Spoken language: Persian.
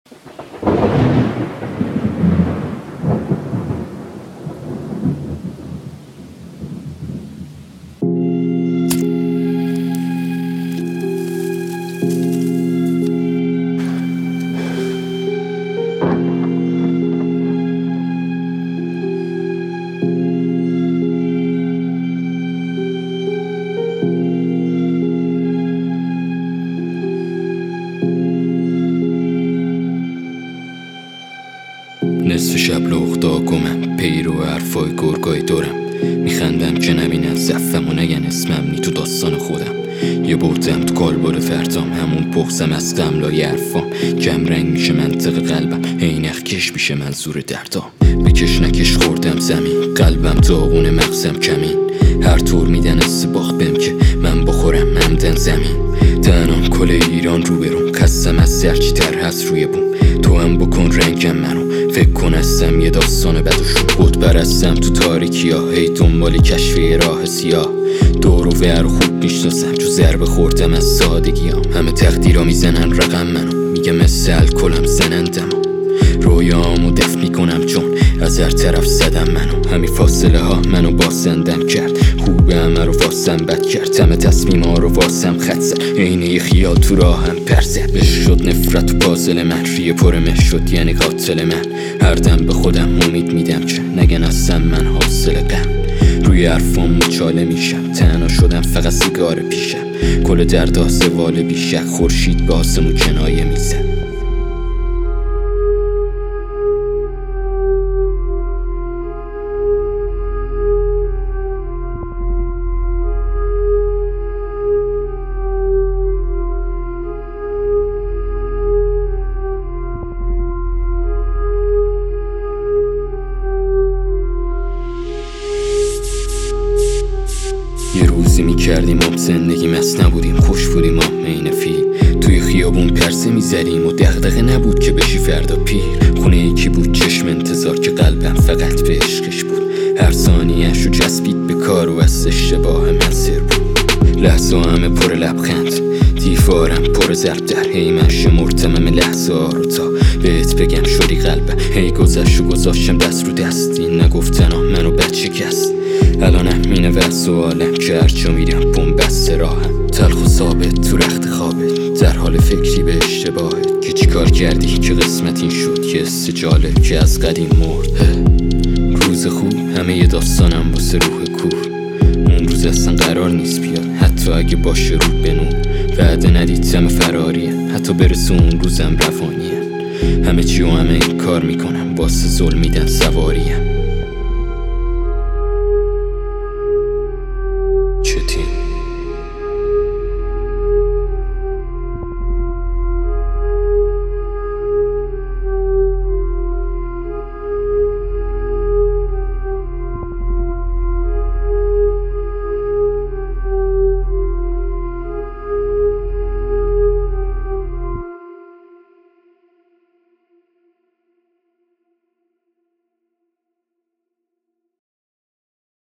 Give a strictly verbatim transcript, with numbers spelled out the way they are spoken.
نصف شب لغدا گمم، پیرو حرفای گرگای دورم. میخندم که نبینن زفم و نگن اسمم نی تو داستان خودم. یه بودم تو کالبد فرتام، همون پخزم از قملای حرفام. کمرنگ میشه منطق قلبم، عینق کش میشه منظور دردام. بکش نکش خوردم زمین، قلبم داغون مغزم کمین. هر طور میدن استباخ بهم که من بخورم ممدن زمین. تنان کل ایران رو برون، خستم از سرچی تر هست روی بوم. تو هم بکن رنگم منو، فکر کن هستم یه داستان بد و شد. بود برستم تو تاریکی ها، هی دنبال کشف راه سیاه. دور و ور و خوب میشناسم، جو ضربه خوردم از سادگی هم. همه تقدیرها میزنن رقم منو، میگه مثل الکلم زنندم. رویامو دفن میکنم چون از هر طرف زدم منو. همین فاصله ها منو باسندم کرد، خوبه همه رو واسم بد کرد. همه تصمیم ها رو واسم خط زد، عین یه خیال تو راهم پر زد. بش شد نفرت تو پازل من، ریه پر مه شد یعنی قاتل من. هر دم به خودم امید میدم که نگن هستم من حاصل غم. روی حرفام مچاله میشم، تنها شدم فقط سیگار پیشم. کل دردا زوال بیشک، خورشید به آسمون کنایه میزد. یه روزی میکردیم آب زندگی مست نبودیم، خوش بودیم آب مین فیل. توی خیابون پرسه میزدیم و دغدغه نبود که بشی فردا پیر. خونه یکی بود چشم انتظار که قلبم فقط به عشقش بود. هر ثانیه‌اش رو چسبید به کار و از اشتباه من سر بود. لحظه همه پر لبخند، دیوارم پر ضرب در. هی من شمردم همه لحظه ها رو تا بهت بگم شدی قلبم. هی گذشت و گذاشتم دست رو دست، این نگفتن ها منو بد شکست. الانم مینه و سوالم که هرچا میرم بوم بست راهم. تلخ و ثابت تو رخت خوابت، در حال فکری به اشتباهت که چی کار کردی که قسمت این شد. که حس جالب که از قدیم مرد. روز خوب همه یه داستانم واسه روح کور. اون روز اصلا قرار نیست بیاد، حتی اگه باشه رو بنون. وعده ندید همه فراریه، حتی برسه اون روزم روانیه. همه چی و همه این کار میکنم، واسه ظلم میدن سواریم. چتین